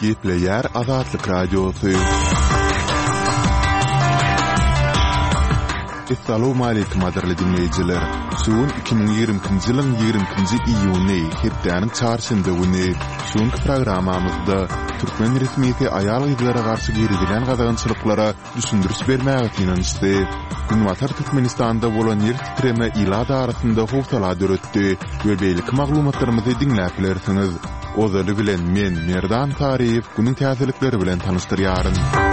Gepleyer Azatlyk Radiosu. Assalamu alaykum aderli dinleyijiler. Şuun 2020-nji ýylyň 20-nji iýuny hepdeniň çarşynda güni şuňky programamyzda türkmen resmiýeti aýal gyzlara garşy geridilen gazançylyklara düşündürüş bermäge tinanysdy. Günwatar Türkmenistanda bolan ýer titreme ila darasynda howsala döretdi we beýlik maglumatlarymyzy dinläp bilersiňiz. Ozaly bilen men Merdan Tariýew günüň täzelikleri bilen tanıştyrýaryn.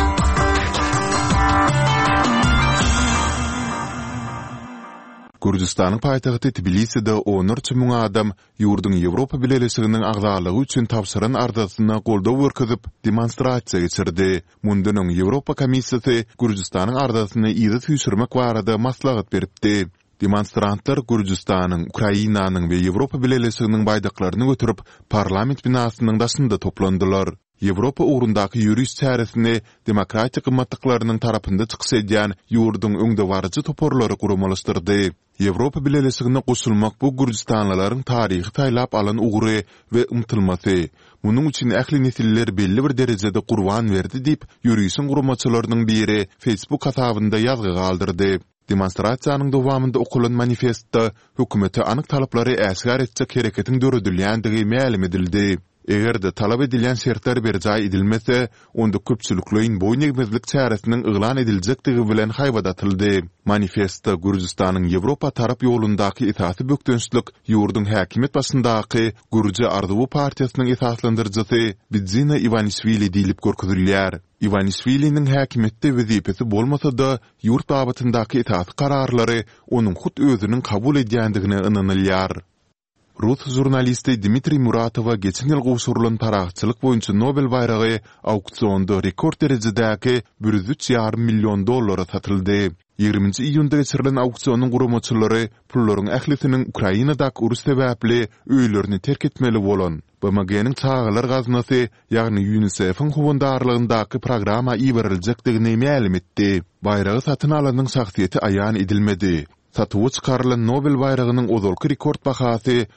Gürjistanyň paýtagty Tbiliside 14.000 adam ýurduň Ýewropa Birleşiginiň agzalygy üçin tapşyran ardasyna goldaw görkezip demonstrasiýa geçirdi. Mundunyň Ýewropa Komissiýasy Gürjistanyň ardasyny ýygy süýsürmek barada maslahat beripdi. Demonstrantlar Gürjistanyň, Ukrainanyň we Ýewropa Birleşiginiň baýdaklaryny götürüp parlament binasynyň daşynda toplandylar. Ýewropa ugrundaky ýürüş çäresini demokratik gymmatlyklarynyň tarapynda çykyş edýän ýurduň öňde barjy toporlary gurmalaşdyrdy. Ýewropa Birleşigine goşulmak bu Gürjistanlylaryň taryhy taýlap alan ugry we umtylmasy. Munyň üçin ähli nesiller belli bir derejede gurban berdi diýip ýürüşiň gurmaçylarynyň biri Facebook hasabynda ýazgy galdyrdy. Demonstrasiýanyň dowamında okulan manifestde hökümeti anyk talaplary äsgär etjek hereketiň döredilýändigi ma'lum edildi. Egerde talap edilen şertler berjay edilmese, onda köpçülüklerin boyun egmezlik çäresiniň yglan ediljekdigi bilen haýbadatyldy. Manifestda Gürjistanyň Ýewropa tarap ýolundaky itaty bökdönçlik ýurduň häkimet başyndaky Gürji Arduwy partiýasynyň esaslandyrjysy Bidzina Ivanishvili diýilip görkezilýär. Ivanishviliň häkimetde wezipesi bolmasa-da ýurt babatyndaky itaty kararlary onuň hut özüniň kabul edýändigine ynanylýar. Rus jurnalisti Dmitri Muratova geçen yıl gowşurulan taraqçylyk boýunça Nobel baýragy auksionda rekord derejedäki $103,5 milyon satyldy. 20-nji iýunda geçirilen auksionyň guramaçylary pullaryň ählisiniň Ukrainadaky urus sebäpli öýlerini terk etmeli bolan BMG-niň çağalar gaznasy, ýagny UNICEF-iň howandarlygyndaky programa iýeriljekdigini ma'lum etdi. Baýragy satyn alanyň şahsiýeti aýan edilmedi. Satıwı çıkarılan Nobel baýragynyň ozalky rekord bahasy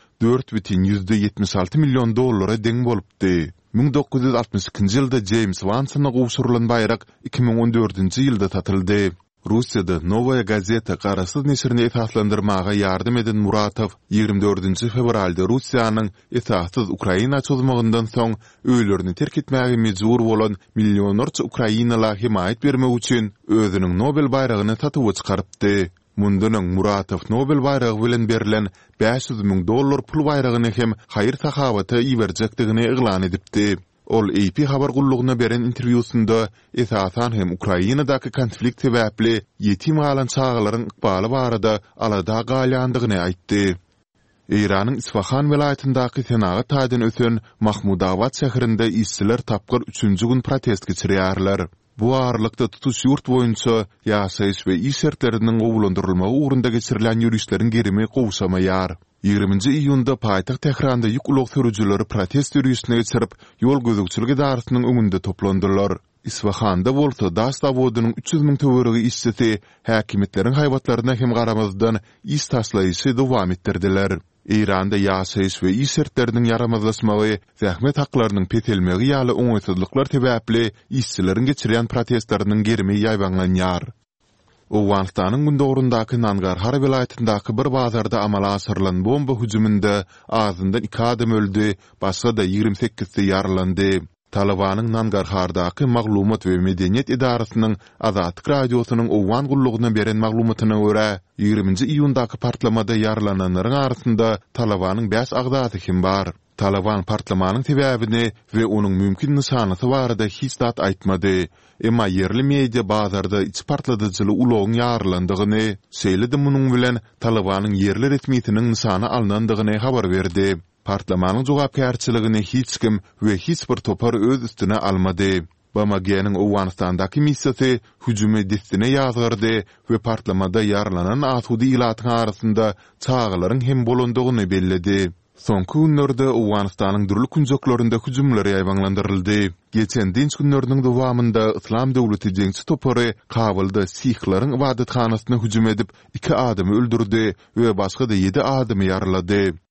$4,76 milyon deň bolupdy. 1962-nji ýylda James Wansona gowşurulan baýrak 2014-nji ýylda satyldy. Russiýada Novaya Gazeta garasyz neşrini esaslandyrmaga ýardym eden Muratov 24-nji fevralda Russiýanyň esassız Ukraina çözmegininden soň öýlerini terk etmäge mejbur bolan millionlarça Ukrainalar himayet bermek üçin özüniň Nobel baýragyny satyp çykarypdy. Mundunyň Muratov Nobel baýragy bilen berilen $500,000 pul baýragyny hem haýır sahabaty iýerjekdigini eglan edipdi. Ol AP habar gullugyna beren interwýusynda esasan hem Ukrainadaky konflikt sebäpli ýetim galan çağalaryň ykbaly barada alada galýandygyny aýtdy. Iranyň Isfahan welaýatyndaky senaga taýdan ösen Mahmudabad şäherinde işçiler tapgyr 3-nji gün protest geçirýärler. Bu ağırlıkta tutuş yurt boyunca ýaşaýyş we iş şertleriniň gowulandyrylmagy ugrunda geçirilen ýürüşleriň gerimi gowşamaýar. 20-nji iýunda paýtaxt Tehranda ýük ulug sürüjileri protest ýürüýüşine geçirip ýol gözükçüligi darasynyň öňünde toplandylar. Isfahanda bolsa daş zawodynyň 300.000 töweregi işçisi häkimetleriň haýbatlaryna hem garamazdan iş taşlaýyşy dowam etdirdiler. İranda ýaşaýyş we iş şertleriniň yaramazlaşmagy, zähmet haklarynyň petelmegi ýaly oňaýsızlyklar sebäpli işçileriň geçirýän protestlarynyň gerimi ýaýbanlanýar. Owganistanyň gündogrundaky Nangarhar welaýatyndaky bir bazarda amala asyrylan bomba hüjüminde azyndan 2 adam öldü, başga da 28-si ýaralandy. Talabanyň Nangarhardaky maglumat we medeniýet idarasynyň Azatlyk radiosynyň owgan gullugyna beren maglumatyna görä, 20-nji iýundaky partlamada ýaralananlaryň arasynda Talabanyň 5 agzasy hem bar. Taliban partlamanyň sebäbini we onuň mümkin nişanasy barada hiç zat aýtmady. Emma yerli media bazarda iç partladyjyly ulogyň ýaralandygyny, şeýle de munyň bilen Talibanyň yerli resmiýetiniň nişana alnandygyny habar berdi. Partlamanyň jogapkärçiligini hiç kim we hiç bir topar öz üstüne almady. BMG-niň Owganistandaky missiýasy hüjüme destine ýazgyrdy we partlamada ýaralanan asudy ilatyň arasynda çağalaryň hem bolandygyny belledi. Soňky günlerde Owganistanyň durly künjeklerinde hüjümler ýaýbanlandyryldy. Geçen dinç günleriniň dowamında Islam döwleti jeňsi topary Kabulda Sihlaryň ibadathanasyna hüjüm edip 2 adamy öldürdi we başga da 7 adamy ýaralady.